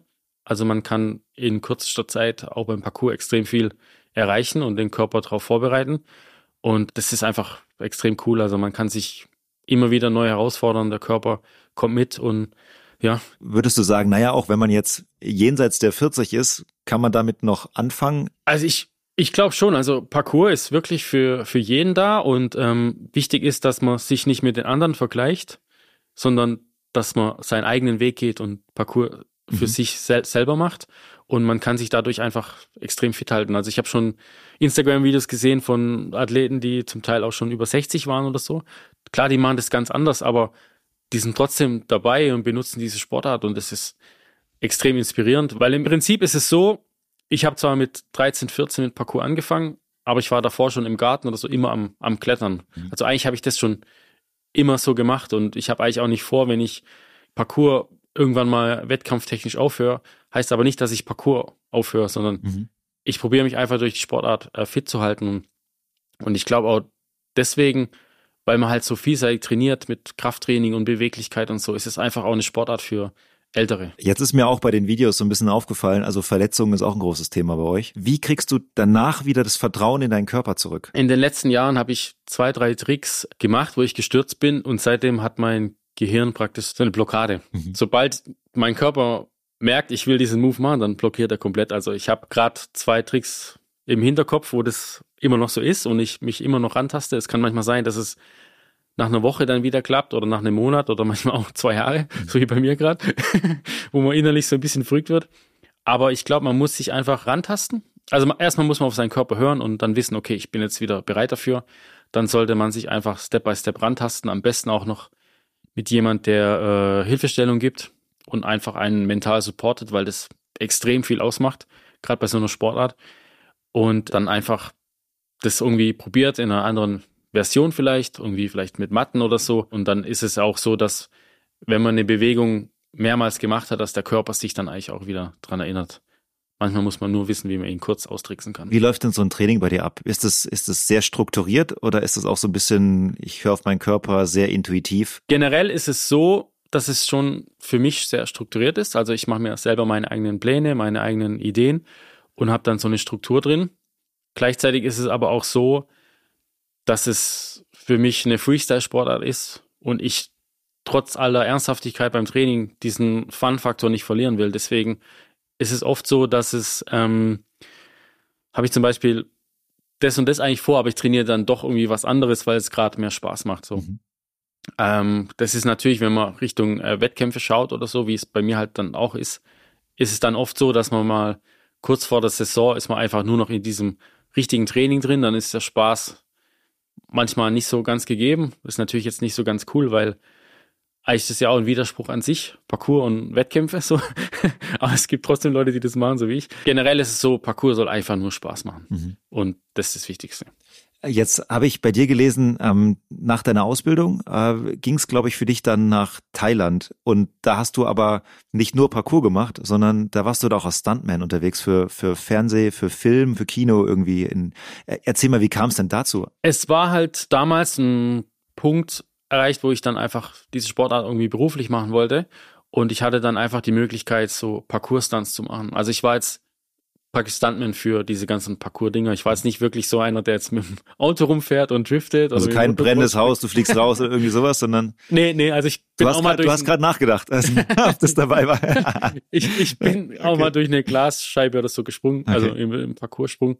Also man kann in kürzester Zeit auch beim Parcours extrem viel erreichen und den Körper darauf vorbereiten. Und das ist einfach extrem cool. Also man kann sich immer wieder neu herausfordern. Der Körper kommt mit und ja. Würdest du sagen, naja, auch wenn man jetzt jenseits der 40 ist, kann man damit noch anfangen? Also ich glaube schon. Also Parcours ist wirklich für jeden da und wichtig ist, dass man sich nicht mit den anderen vergleicht, sondern dass man seinen eigenen Weg geht und Parcours für sich selber macht. Und man kann sich dadurch einfach extrem fit halten. Also ich habe schon Instagram-Videos gesehen von Athleten, die zum Teil auch schon über 60 waren oder so. Klar, die machen das ganz anders, aber die sind trotzdem dabei und benutzen diese Sportart. Und das ist extrem inspirierend, weil im Prinzip ist es so, ich habe zwar mit 13, 14 mit Parcours angefangen, aber ich war davor schon im Garten oder so immer am Klettern. Also eigentlich habe ich das schon immer so gemacht und ich habe eigentlich auch nicht vor, wenn ich Parcours irgendwann mal wettkampftechnisch aufhöre, heißt aber nicht, dass ich Parcours aufhöre, sondern ich probiere mich einfach durch die Sportart fit zu halten. Und ich glaube auch deswegen, weil man halt so vielseitig trainiert mit Krafttraining und Beweglichkeit und so, ist es einfach auch eine Sportart für Ältere. Jetzt ist mir auch bei den Videos so ein bisschen aufgefallen, also Verletzungen ist auch ein großes Thema bei euch. Wie kriegst du danach wieder das Vertrauen in deinen Körper zurück? In den letzten Jahren habe ich 2, 3 Tricks gemacht, wo ich gestürzt bin und seitdem hat mein Gehirn praktisch so eine Blockade. Sobald mein Körper merkt, ich will diesen Move machen, dann blockiert er komplett. Also ich habe gerade 2 Tricks im Hinterkopf, wo das immer noch so ist und ich mich immer noch rantaste. Es kann manchmal sein, dass es nach einer Woche dann wieder klappt oder nach einem Monat oder manchmal auch 2 Jahre, so wie bei mir gerade, wo man innerlich so ein bisschen verrückt wird. Aber ich glaube, man muss sich einfach rantasten. Also erstmal muss man auf seinen Körper hören und dann wissen, okay, ich bin jetzt wieder bereit dafür. Dann sollte man sich einfach Step by Step rantasten, am besten auch noch mit jemand, der Hilfestellung gibt und einfach einen mental supportet, weil das extrem viel ausmacht, gerade bei so einer Sportart. Und dann einfach das irgendwie probiert in einer anderen Version vielleicht mit Matten oder so. Und dann ist es auch so, dass wenn man eine Bewegung mehrmals gemacht hat, dass der Körper sich dann eigentlich auch wieder dran erinnert. Manchmal muss man nur wissen, wie man ihn kurz austricksen kann. Wie läuft denn so ein Training bei dir ab? Ist es sehr strukturiert oder ist es auch so ein bisschen, ich höre auf meinen Körper, sehr intuitiv? Generell ist es so, dass es schon für mich sehr strukturiert ist. Also ich mache mir selber meine eigenen Pläne, meine eigenen Ideen und habe dann so eine Struktur drin. Gleichzeitig ist es aber auch so, dass es für mich eine Freestyle-Sportart ist und ich trotz aller Ernsthaftigkeit beim Training diesen Fun-Faktor nicht verlieren will. Deswegen ist es oft so, dass habe ich zum Beispiel das und das eigentlich vor, aber ich trainiere dann doch irgendwie was anderes, weil es gerade mehr Spaß macht. So. Das ist natürlich, wenn man Richtung Wettkämpfe schaut oder so, wie es bei mir halt dann auch ist es dann oft so, dass man mal kurz vor der Saison ist man einfach nur noch in diesem richtigen Training drin, dann ist der Spaß manchmal nicht so ganz gegeben. Das ist natürlich jetzt nicht so ganz cool, weil eigentlich ist das ja auch ein Widerspruch an sich, Parcours und Wettkämpfe, so. Aber es gibt trotzdem Leute, die das machen, so wie ich. Generell ist es so, Parcours soll einfach nur Spaß machen. Und das ist das Wichtigste. Jetzt habe ich bei dir gelesen, nach deiner Ausbildung ging es, glaube ich, für dich dann nach Thailand. Und da hast du aber nicht nur Parcours gemacht, sondern da warst du da auch als Stuntman unterwegs für Fernseh, für Film, für Kino irgendwie. Erzähl mal, wie kam es denn dazu? Es war halt damals ein Punkt erreicht, wo ich dann einfach diese Sportart irgendwie beruflich machen wollte. Und ich hatte dann einfach die Möglichkeit, so Parcours-Stunts zu machen. Also ich war jetzt praktisch Stuntman für diese ganzen Parcours-Dinger. Ich war jetzt nicht wirklich so einer, der jetzt mit dem Auto rumfährt und driftet. Also kein brennendes Haus, du fliegst raus oder irgendwie sowas, sondern... Nee, also ich bin auch mal durch... Du hast gerade nachgedacht, als das dabei war. ich bin auch mal durch eine Glasscheibe oder so gesprungen, also im Parcours-Sprung.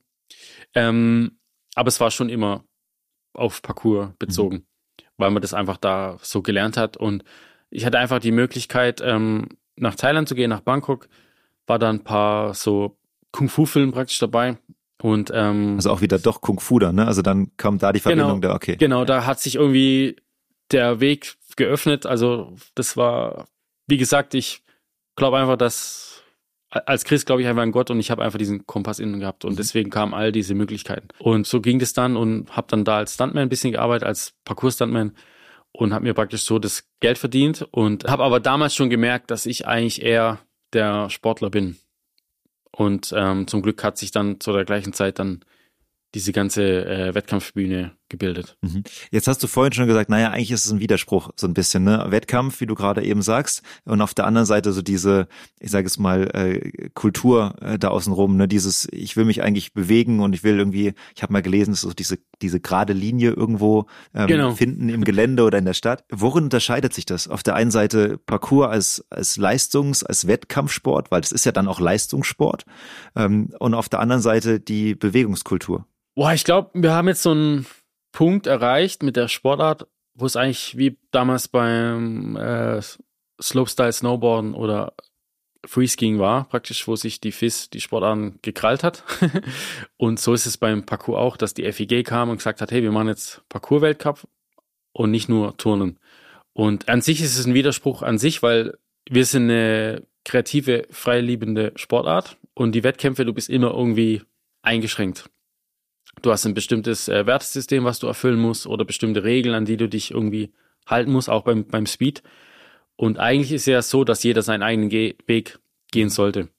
Aber es war schon immer auf Parcours bezogen, weil man das einfach da so gelernt hat. Und ich hatte einfach die Möglichkeit, nach Thailand zu gehen, nach Bangkok, war da ein paar so Kung-Fu-Film praktisch dabei. Und also auch wieder doch Kung-Fu da, ne? Also dann kommt da die Verbindung da, okay. Genau, da hat sich irgendwie der Weg geöffnet. Also das war, wie gesagt, ich glaube einfach, dass als Christ glaube ich einfach an Gott und ich habe einfach diesen Kompass innen gehabt und deswegen kamen all diese Möglichkeiten. Und so ging das dann und habe dann da als Stuntman ein bisschen gearbeitet, als Parcours-Stuntman und habe mir praktisch so das Geld verdient und habe aber damals schon gemerkt, dass ich eigentlich eher der Sportler bin. Und zum Glück hat sich dann zu der gleichen Zeit dann diese ganze Wettkampfbühne gebildet. Jetzt hast du vorhin schon gesagt, naja, eigentlich ist es ein Widerspruch so ein bisschen, ne? Wettkampf, wie du gerade eben sagst, und auf der anderen Seite so diese, ich sage es mal, Kultur da außen rum, ne? Dieses, ich will mich eigentlich bewegen und ich will irgendwie, ich habe mal gelesen, so diese gerade Linie irgendwo finden im Gelände oder in der Stadt. Worin unterscheidet sich das? Auf der einen Seite Parkour als als Wettkampfsport, weil das ist ja dann auch Leistungssport, und auf der anderen Seite die Bewegungskultur. Boah, ich glaube, wir haben jetzt so einen Punkt erreicht mit der Sportart, wo es eigentlich wie damals beim Slopestyle Snowboarden oder Freeskiing war, praktisch, wo sich die FIS die Sportarten gekrallt hat. Und so ist es beim Parkour auch, dass die FIG kam und gesagt hat, hey, wir machen jetzt Parkour-Weltcup und nicht nur Turnen. Und an sich ist es ein Widerspruch an sich, weil wir sind eine kreative, freiliebende Sportart und die Wettkämpfe, du bist immer irgendwie eingeschränkt. Du hast ein bestimmtes Wertesystem, was du erfüllen musst oder bestimmte Regeln, an die du dich irgendwie halten musst, auch beim Speed. Und eigentlich ist ja so, dass jeder seinen eigenen Weg gehen sollte.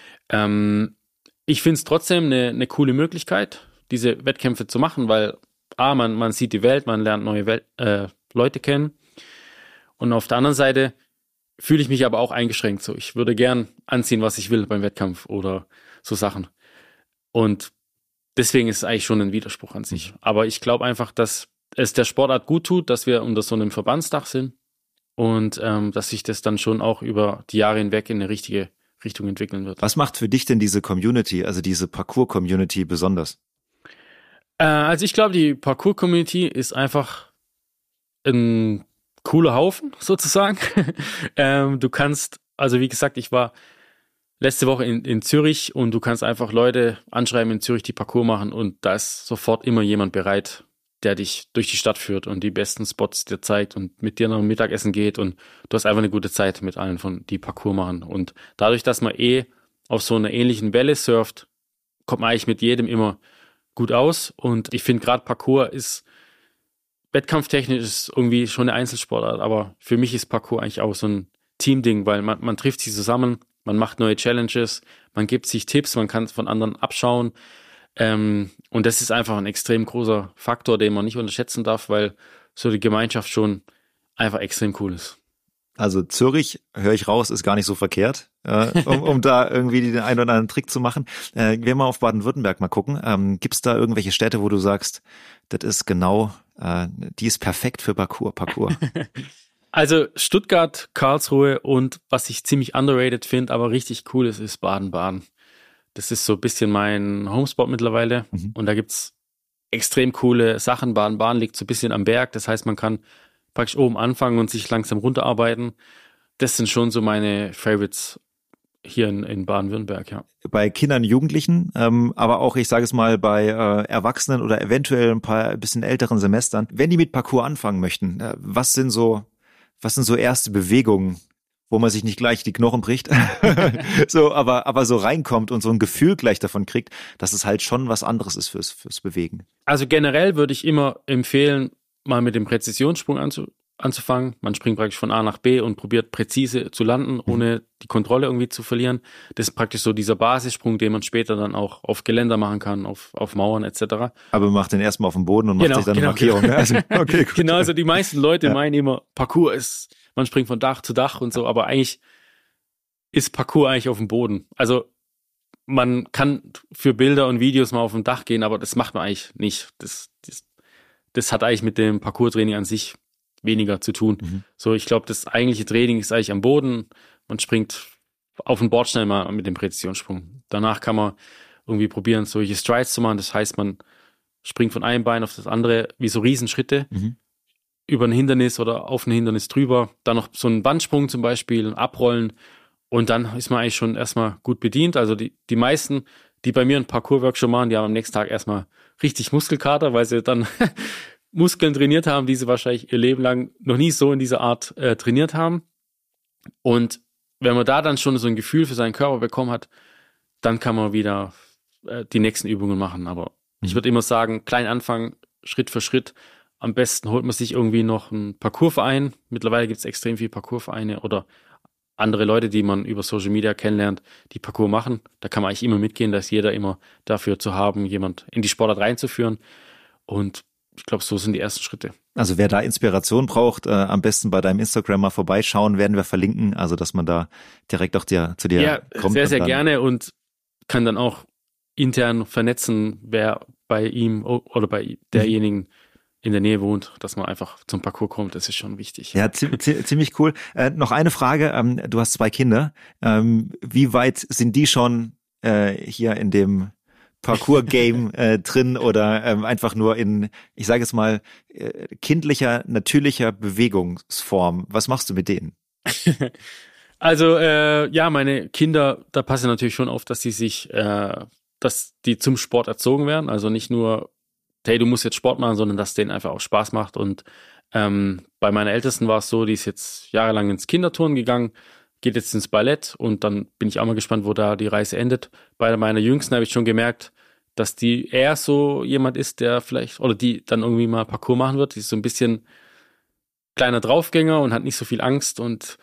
Ich finde es trotzdem eine coole Möglichkeit, diese Wettkämpfe zu machen, weil man sieht die Welt, man lernt neue Leute kennen. Und auf der anderen Seite fühle ich mich aber auch eingeschränkt. So, ich würde gern anziehen, was ich will beim Wettkampf oder so Sachen. Und deswegen ist es eigentlich schon ein Widerspruch an sich. Aber ich glaube einfach, dass es der Sportart gut tut, dass wir unter so einem Verbandsdach sind und dass sich das dann schon auch über die Jahre hinweg in eine richtige Richtung entwickeln wird. Was macht für dich denn diese Community, also diese Parkour-Community besonders? Also ich glaube, die Parkour-Community ist einfach ein cooler Haufen sozusagen. Du kannst, also wie gesagt, ich war letzte Woche in Zürich und du kannst einfach Leute anschreiben in Zürich, die Parkour machen und da ist sofort immer jemand bereit, der dich durch die Stadt führt und die besten Spots dir zeigt und mit dir noch ein Mittagessen geht und du hast einfach eine gute Zeit mit allen, die Parkour machen. Und dadurch, dass man auf so einer ähnlichen Welle surft, kommt man eigentlich mit jedem immer gut aus und ich finde gerade Parkour ist wettkampftechnisch ist irgendwie schon eine Einzelsportart, aber für mich ist Parkour eigentlich auch so ein Teamding, weil man trifft sich zusammen, man macht neue Challenges, man gibt sich Tipps, man kann von anderen abschauen. Und das ist einfach ein extrem großer Faktor, den man nicht unterschätzen darf, weil so die Gemeinschaft schon einfach extrem cool ist. Also Zürich, höre ich raus, ist gar nicht so verkehrt, um da irgendwie den einen oder anderen Trick zu machen. Wir mal auf Baden-Württemberg mal gucken. Gibt es da irgendwelche Städte, wo du sagst, das ist genau, die ist perfekt für Parkour? Also Stuttgart, Karlsruhe und was ich ziemlich underrated finde, aber richtig cool ist Baden-Baden. Das ist so ein bisschen mein Homespot mittlerweile und da gibt's extrem coole Sachen. Baden-Baden liegt so ein bisschen am Berg, das heißt, man kann praktisch oben anfangen und sich langsam runterarbeiten. Das sind schon so meine Favorites hier in Baden-Württemberg, ja. Bei Kindern, Jugendlichen, aber auch, ich sage es mal, bei Erwachsenen oder eventuell ein bisschen älteren Semestern, wenn die mit Parkour anfangen möchten, was sind so erste Bewegungen, wo man sich nicht gleich die Knochen bricht, so, aber so reinkommt und so ein Gefühl gleich davon kriegt, dass es halt schon was anderes ist fürs Bewegen? Also generell würde ich immer empfehlen, mal mit dem Präzisionssprung anzufangen. Man springt praktisch von A nach B und probiert präzise zu landen, ohne die Kontrolle irgendwie zu verlieren. Das ist praktisch so dieser Basissprung, den man später dann auch auf Geländer machen kann, auf Mauern etc. Aber man macht den erstmal auf dem Boden und macht sich dann eine Markierung. Genau. Also, okay, gut. Genau, also die meisten Leute meinen immer, Parkour ist, man springt von Dach zu Dach und so, aber eigentlich ist Parkour eigentlich auf dem Boden. Also man kann für Bilder und Videos mal auf dem Dach gehen, aber das macht man eigentlich nicht. Das hat eigentlich mit dem Parkour-Training an sich weniger zu tun. So, ich glaube, das eigentliche Training ist eigentlich am Boden. Man springt auf den Bordstein mal mit dem Präzisionssprung. Danach kann man irgendwie probieren, solche Strides zu machen. Das heißt, man springt von einem Bein auf das andere, wie so Riesenschritte, über ein Hindernis oder auf ein Hindernis drüber. Dann noch so einen Wandsprung zum Beispiel, abrollen. Und dann ist man eigentlich schon erstmal gut bedient. Also die meisten, die bei mir einen Parkour-Workshop machen, die haben am nächsten Tag erstmal richtig Muskelkater, weil sie dann Muskeln trainiert haben, die sie wahrscheinlich ihr Leben lang noch nie so in dieser Art trainiert haben. Und wenn man da dann schon so ein Gefühl für seinen Körper bekommen hat, dann kann man wieder die nächsten Übungen machen. Aber ich würde immer sagen, klein anfangen, Schritt für Schritt. Am besten holt man sich irgendwie noch einen Parkourverein. Mittlerweile gibt es extrem viele Parkourvereine oder andere Leute, die man über Social Media kennenlernt, die Parkour machen. Da kann man eigentlich immer mitgehen, dass jeder immer dafür zu haben, jemand in die Sportart reinzuführen. Und ich glaube, so sind die ersten Schritte. Also wer da Inspiration braucht, am besten bei deinem Instagram mal vorbeischauen, werden wir verlinken, also dass man da direkt auch zu dir kommt. Sehr, sehr gerne und kann dann auch intern vernetzen, wer bei ihm oder bei derjenigen in der Nähe wohnt, dass man einfach zum Parcours kommt, das ist schon wichtig. Ja, ziemlich cool. Noch eine Frage, du hast 2 Kinder. Wie weit sind die schon hier in dem Parcours-Game drin oder einfach nur in, ich sage es mal, kindlicher, natürlicher Bewegungsform? Was machst du mit denen? Also meine Kinder, da passen natürlich schon auf, dass dass die zum Sport erzogen werden. Also nicht nur, hey, du musst jetzt Sport machen, sondern dass denen einfach auch Spaß macht. Und bei meiner Ältesten war es so, die ist jetzt jahrelang ins Kinderturnen gegangen, geht jetzt ins Ballett und dann bin ich auch mal gespannt, wo da die Reise endet. Bei meiner Jüngsten habe ich schon gemerkt, dass die eher so jemand ist, der vielleicht, oder die dann irgendwie mal Parcours machen wird. Die ist so ein bisschen kleiner Draufgänger und hat nicht so viel Angst und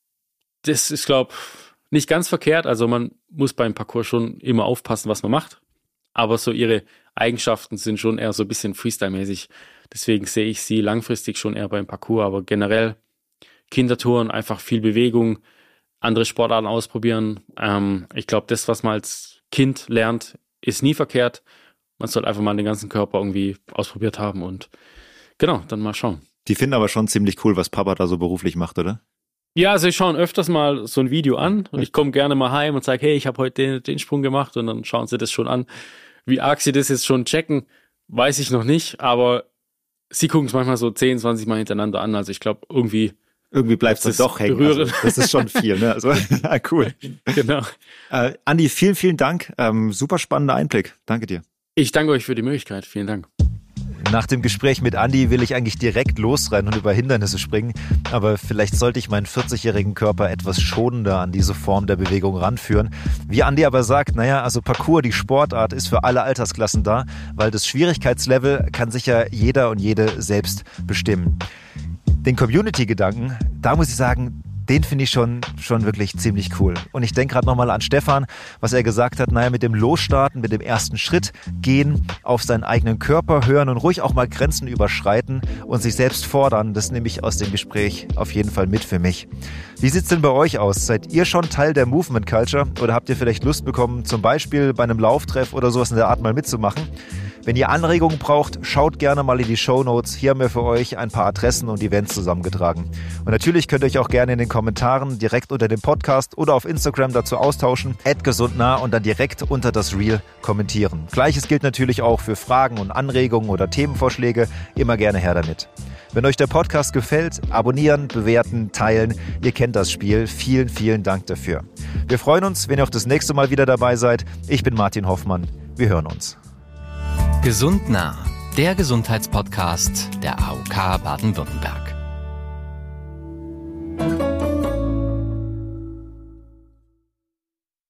das ist, glaube ich, nicht ganz verkehrt. Also man muss beim Parcours schon immer aufpassen, was man macht. Aber so ihre Eigenschaften sind schon eher so ein bisschen Freestyle-mäßig. Deswegen sehe ich sie langfristig schon eher beim Parcours. Aber generell Kindertouren, einfach viel Bewegung, andere Sportarten ausprobieren. Ich glaube, das, was man als Kind lernt, ist nie verkehrt. Man soll einfach mal den ganzen Körper irgendwie ausprobiert haben und genau, dann mal schauen. Die finden aber schon ziemlich cool, was Papa da so beruflich macht, oder? Ja, also ich schaue öfters mal so ein Video an und ich komme gerne mal heim und sage, hey, ich habe heute den Sprung gemacht und dann schauen sie das schon an. Wie arg sie das jetzt schon checken, weiß ich noch nicht, aber sie gucken es manchmal so 10, 20 Mal hintereinander an. Also ich glaube, irgendwie bleibt es doch hängen. Also, das ist schon viel, ne? Also, cool. Genau. Andi, vielen, vielen Dank. Super spannender Einblick. Danke dir. Ich danke euch für die Möglichkeit. Vielen Dank. Nach dem Gespräch mit Andi will ich eigentlich direkt losrennen und über Hindernisse springen, aber vielleicht sollte ich meinen 40-jährigen Körper etwas schonender an diese Form der Bewegung ranführen. Wie Andi aber sagt, also Parcours, die Sportart, ist für alle Altersklassen da, weil das Schwierigkeitslevel kann sicher jeder und jede selbst bestimmen. Den Community-Gedanken, da muss ich sagen, den finde ich schon wirklich ziemlich cool. Und ich denke gerade nochmal an Stefan, was er gesagt hat, mit dem Losstarten, mit dem ersten Schritt gehen, auf seinen eigenen Körper hören und ruhig auch mal Grenzen überschreiten und sich selbst fordern, das nehme ich aus dem Gespräch auf jeden Fall mit für mich. Wie sieht's denn bei euch aus? Seid ihr schon Teil der Movement Culture oder habt ihr vielleicht Lust bekommen, zum Beispiel bei einem Lauftreff oder sowas in der Art mal mitzumachen? Wenn ihr Anregungen braucht, schaut gerne mal in die Shownotes. Hier haben wir für euch ein paar Adressen und Events zusammengetragen. Und natürlich könnt ihr euch auch gerne in den Kommentaren direkt unter dem Podcast oder auf Instagram dazu austauschen, @gesundnah und dann direkt unter das Reel kommentieren. Gleiches gilt natürlich auch für Fragen und Anregungen oder Themenvorschläge. Immer gerne her damit. Wenn euch der Podcast gefällt, abonnieren, bewerten, teilen. Ihr kennt das Spiel. Vielen, vielen Dank dafür. Wir freuen uns, wenn ihr auch das nächste Mal wieder dabei seid. Ich bin Martin Hoffmann. Wir hören uns. Gesund nah, der Gesundheitspodcast der AOK Baden-Württemberg.